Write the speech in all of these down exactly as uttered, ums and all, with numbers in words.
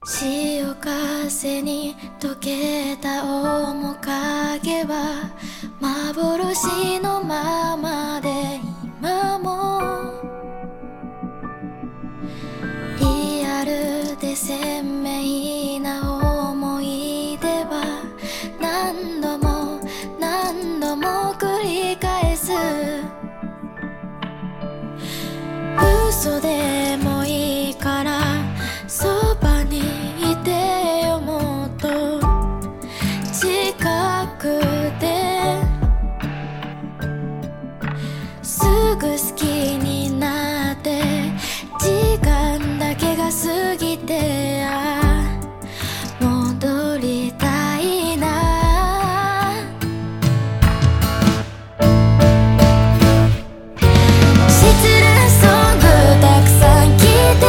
潮風に溶けた面影は幻のままで今もリアルで鮮明な思い出は何度も何度も繰り返す。嘘でもいいからそばにいてよ、もっと近くですぐ好きになって時間だけが過ぎて、ああ戻りたいな。失恋ソングたくさん聴いて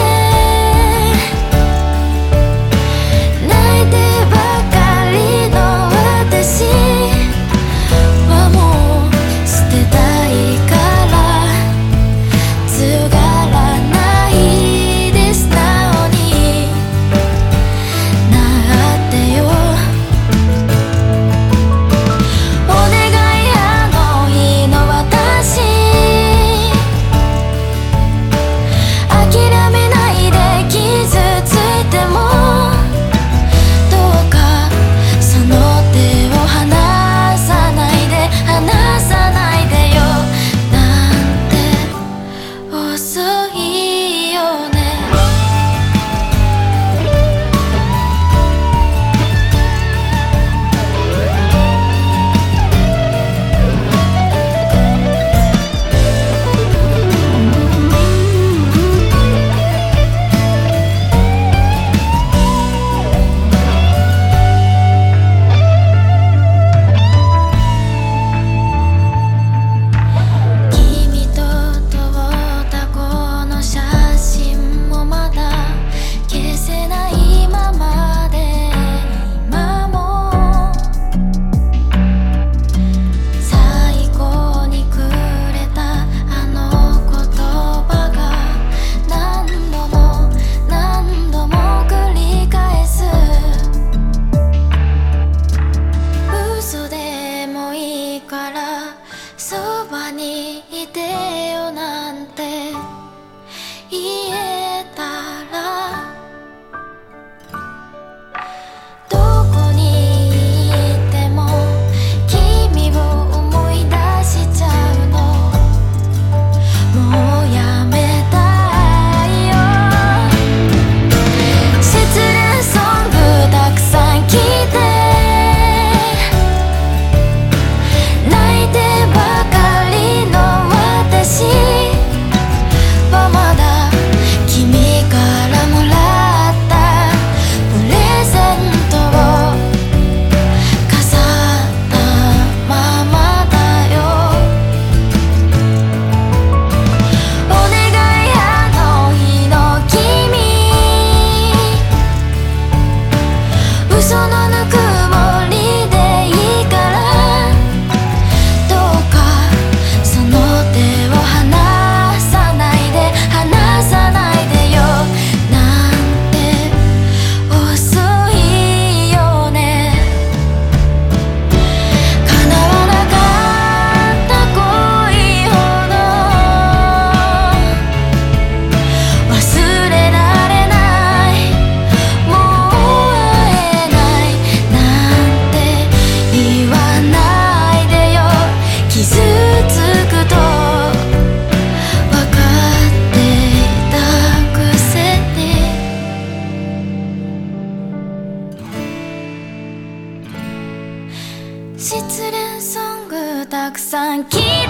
泣いてばかりの私はもう捨てたいからすがらないです。なおになってよお願い、あの日の私諦めないで、傷ついてもどうかその手を離さないで、離さないでよ。なんて遅いよね。君と撮ったこの写真もまだ消せないままで、今も最後にくれたあの言葉が何度も何度も繰り返す。嘘でもいいからそばにいてよなんて言えたら、どこにいても君を思い出しちゃうの。もうやめたいよ。失恋ソングたくさん聴いて泣いてばかりの私はまだ君からもらったプレゼントを飾ったままだよ。お願い、あの日の君嘘のぬくもりでいいからどうかその手を離さないで、離さないでよ。なんて遅いよね。叶わなかった恋ほど忘れられない、もう会えないなんて言わないでよ。傷つくと分かっていたくせに。失恋ソングたくさん聴い